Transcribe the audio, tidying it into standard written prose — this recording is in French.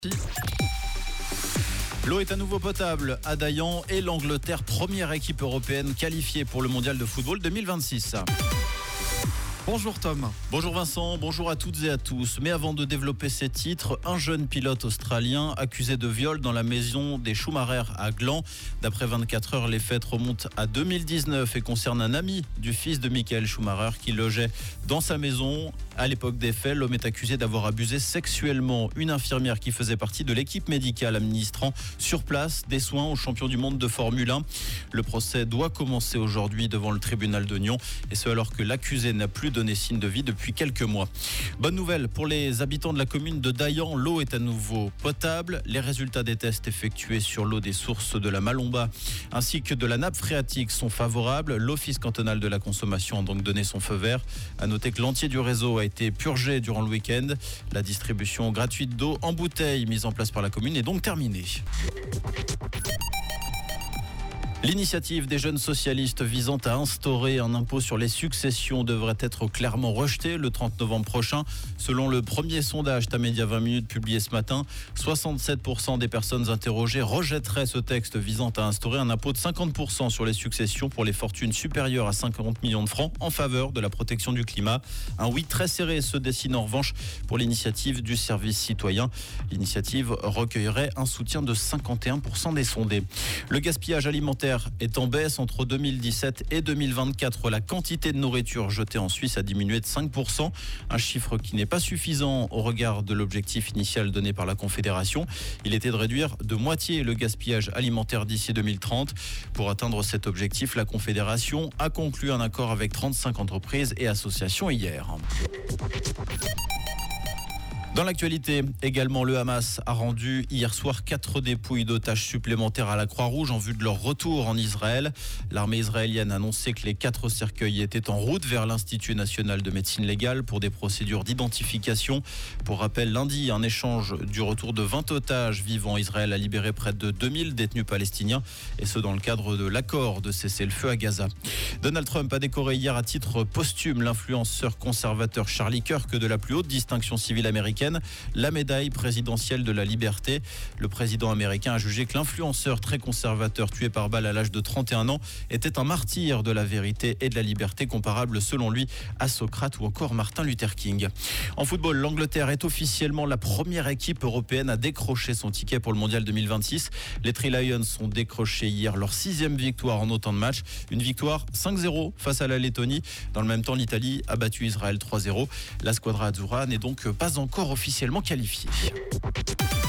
L'eau est à nouveau potable à Dayan et l'Angleterre, première équipe européenne qualifiée pour le mondial de football 2026. Bonjour Tom. Bonjour Vincent, bonjour à toutes et à tous. Mais avant de développer ces titres, un jeune pilote australien accusé de viol dans la maison des Schumacher à Gland. D'après 24 heures, les faits remontent à 2019 et concernent un ami du fils de Michael Schumacher qui logeait dans sa maison. À l'époque des faits, l'homme est accusé d'avoir abusé sexuellement une infirmière qui faisait partie de l'équipe médicale administrant sur place des soins aux champions du monde de Formule 1. Le procès doit commencer aujourd'hui devant le tribunal de Nyon et ce alors que l'accusé n'a plus donné signe de vie depuis quelques mois. Bonne nouvelle pour les habitants de la commune de Dayan, l'eau est à nouveau potable. Les résultats des tests effectués sur l'eau des sources de la Malomba ainsi que de la nappe phréatique sont favorables. L'Office cantonal de la consommation a donc donné son feu vert. À noter que l'entier du réseau a été purgé durant le week-end. La distribution gratuite d'eau en bouteille mise en place par la commune est donc terminée. L'initiative des jeunes socialistes visant à instaurer un impôt sur les successions devrait être clairement rejetée le 30 novembre prochain. Selon le premier sondage Tamedia 20 minutes publié ce matin, 67% des personnes interrogées rejetteraient ce texte visant à instaurer un impôt de 50% sur les successions pour les fortunes supérieures à 50 millions de francs en faveur de la protection du climat. Un oui très serré se dessine en revanche pour l'initiative du service citoyen. L'initiative recueillerait un soutien de 51% des sondés. Le gaspillage alimentaire est en baisse entre 2017 et 2024. La quantité de nourriture jetée en Suisse a diminué de 5%, un chiffre qui n'est pas suffisant au regard de l'objectif initial donné par la Confédération. Il était de réduire de moitié le gaspillage alimentaire d'ici 2030. Pour atteindre cet objectif, la Confédération a conclu un accord avec 35 entreprises et associations hier. Dans l'actualité, également, le Hamas a rendu hier soir 4 dépouilles d'otages supplémentaires à la Croix-Rouge en vue de leur retour en Israël. L'armée israélienne a annoncé que les 4 cercueils étaient en route vers l'Institut national de médecine légale pour des procédures d'identification. Pour rappel, lundi, un échange du retour de 20 otages vivant. Israël a libéré près de 2000 détenus palestiniens, et ce dans le cadre de l'accord de cessez-le-feu à Gaza. Donald Trump a décoré hier à titre posthume l'influenceur conservateur Charlie Kirk de la plus haute distinction civile américaine, la médaille présidentielle de la liberté. Le président américain a jugé que l'influenceur très conservateur tué par balle à l'âge de 31 ans était un martyr de la vérité et de la liberté, comparable selon lui à Socrate ou encore Martin Luther King. En football, l'Angleterre est officiellement la première équipe européenne à décrocher son ticket pour le mondial 2026. Les Three Lions ont décroché hier leur 6e victoire en autant de matchs. Une victoire 5-0 face à la Lettonie. Dans le même temps, l'Italie a battu Israël 3-0. La Squadra Azzurra n'est donc pas encore officiellement qualifiée.